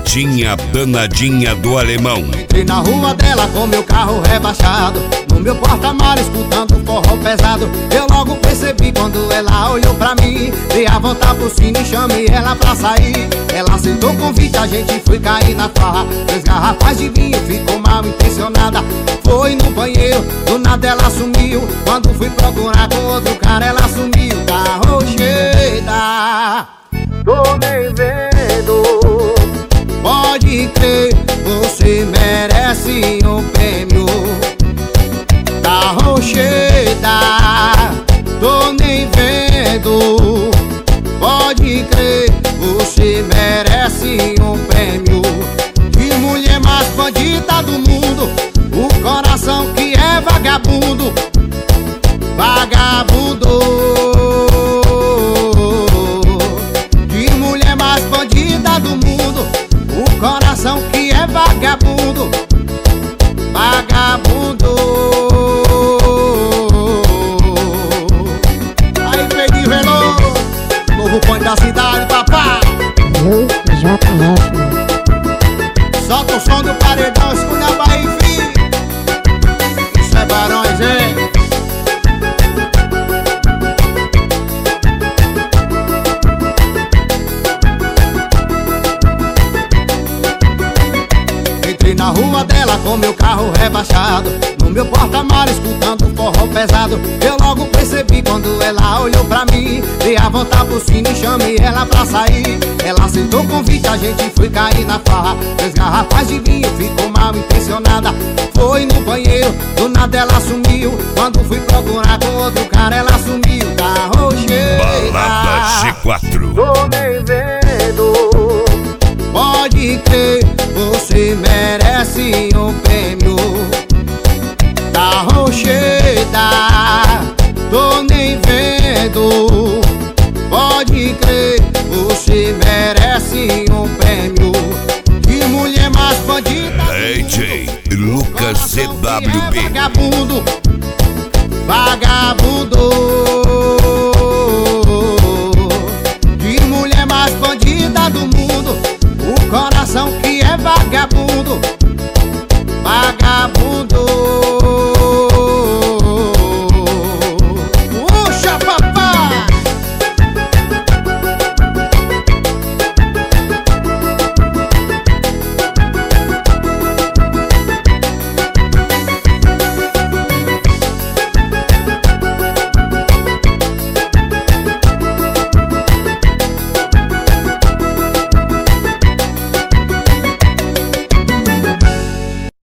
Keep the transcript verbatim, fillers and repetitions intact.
Garotinha danadinha do alemão. Entrei na rua dela com meu carro rebaixado, no meu porta-malas escutando forró pesado. Eu logo percebi quando ela olhou pra mim, dei a volta por cima e chamei ela pra sair. Ela aceitou o convite, a gente foi cair na farra. Três garrafas de vinho, ficou mal intencionada. Foi no banheiro, do nada ela sumiu. Quando fui procurar com outro cara, ela sumiu. Tá rocheda, tô nem vendo. Pode crer, você merece um prêmio. Tá rocheda, tô nem vendo. Pode crer, você merece um prêmio. Que mulher mais bandida do mundo, o coração que é vagabundo. Vagabundo. Que mulher mais bandida do mundo, o coração que é vagabundo. Vagabundo. Aí, Pedrinho Veloso, novo ponto da cidade, papai. Eu, J F. Solta o som do paredão, escuta a Bahia, filho. Isso é Barões, hein? Entrei na rua dela com meu carro rebaixado, no meu porta-malas escutando forró pesado. Eu logo percebi quando ela olhou pra mim, dei a volta por cima e chamei ela pra sair. Ela aceitou o convite, a gente foi cair na farra. Três garrafas de vinho, ficou mal intencionada. Foi no banheiro, do nada ela sumiu. Quando fui procurar com outro cara, ela sumiu. Tá rocheda, Balada G quatro. tô nem vendo. Pode crer, você merece um prêmio. Tá rocheda, tô nem vendo. Pode crer, você merece um prêmio. Que mulher mais bandida, D J Lucas C W B. Vagabundo, vagabundo.